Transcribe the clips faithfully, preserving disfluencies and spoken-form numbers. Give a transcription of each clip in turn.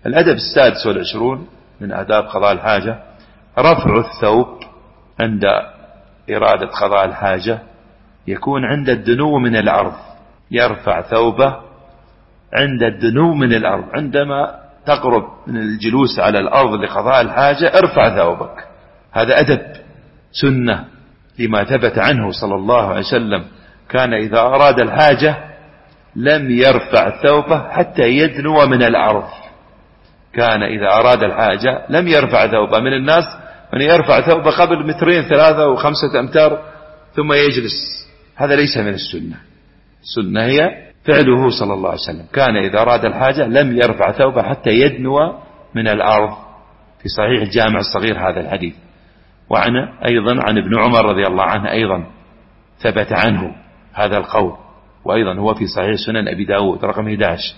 الأدب السادس والعشرون من آداب قضاء الحاجة رفع الثوب عند إرادة قضاء الحاجة، يكون عند الدنو من الأرض، يرفع ثوبه عند الدنو من الأرض، عندما تقرب من الجلوس على الأرض لقضاء الحاجة ارفع ثوبك. هذا أدب سنة لما ثبت عنه صلى الله عليه وسلم، كان إذا أراد الحاجة لم يرفع ثوبه حتى يدنو من الأرض. كان إذا أراد الحاجة لم يرفع ثوبه. من الناس من يرفع ثوبه قبل مترين ثلاثة وخمسة أمتار ثم يجلس، هذا ليس من السنة. السنة هي فعله صلى الله عليه وسلم، كان إذا أراد الحاجة لم يرفع ثوبه حتى يدنو من الأرض. في صحيح الجامع الصغير هذا الحديث. وعن أيضا عن ابن عمر رضي الله عنه أيضا ثبت عنه هذا القول، وأيضا هو في صحيح سنن أبي داود رقم أحد عشر.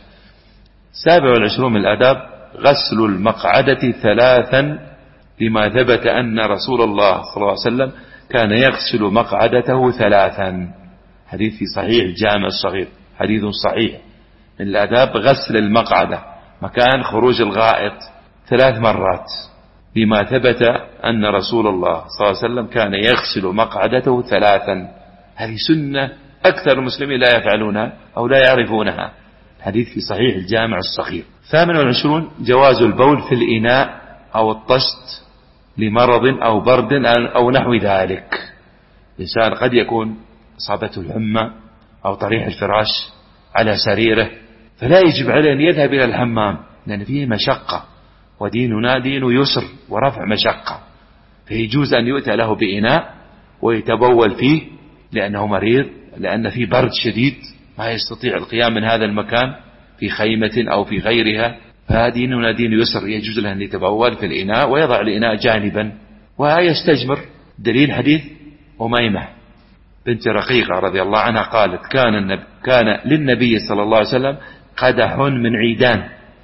سابع والعشرون من الآداب غسل المقعدة ثلاثا، لما ثبت أن رسول الله صلى الله عليه وسلم كان يغسل مقعدته ثلاثا. حديث في صحيح الجامع الصغير، حديث صحيح. من الآداب غسل المقعدة مكان خروج الغائط ثلاث مرات، لما ثبت أن رسول الله صلى الله عليه وسلم كان يغسل مقعدته ثلاثا. هذه سنة أكثر المسلمين لا يفعلونها أو لا يعرفونها. حديث في صحيح الجامع الصغير. ثامن والعشرون جواز البول في الإناء أو الطشت لمرض أو برد أو نحو ذلك. الإنسان قد يكون أصابته الحمى أو طريح الفراش على سريره، فلا يجب عليه أن يذهب إلى الحمام، لأن فيه مشقة، وديننا دين يسر ورفع مشقة، فيجوز أن يؤتى له بإناء ويتبول فيه لأنه مريض، لأن فيه برد شديد ما يستطيع القيام من هذا المكان في خيمة أو في غيرها، فديننا دين يسر، يجوز له أن يتبول في الإناء ويضع الإناء جانبا ويستجمر. دليل حديث أميمة بنت رقيقة رضي الله عنها قالت كان, النبي كان للنبي صلى الله عليه وسلم قدح من عيدان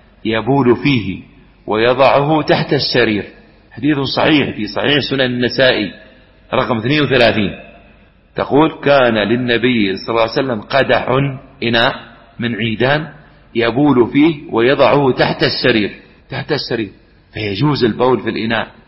يبول فيه ويضعه تحت السرير. حديث صحيح في صحيح سنن النسائي رقم اثنين وثلاثين. تقول كان للنبي صلى الله عليه وسلم قدح إناء من عيدان يبول فيه ويضعه تحت السرير، تحت السرير، فيجوز البول في الإناء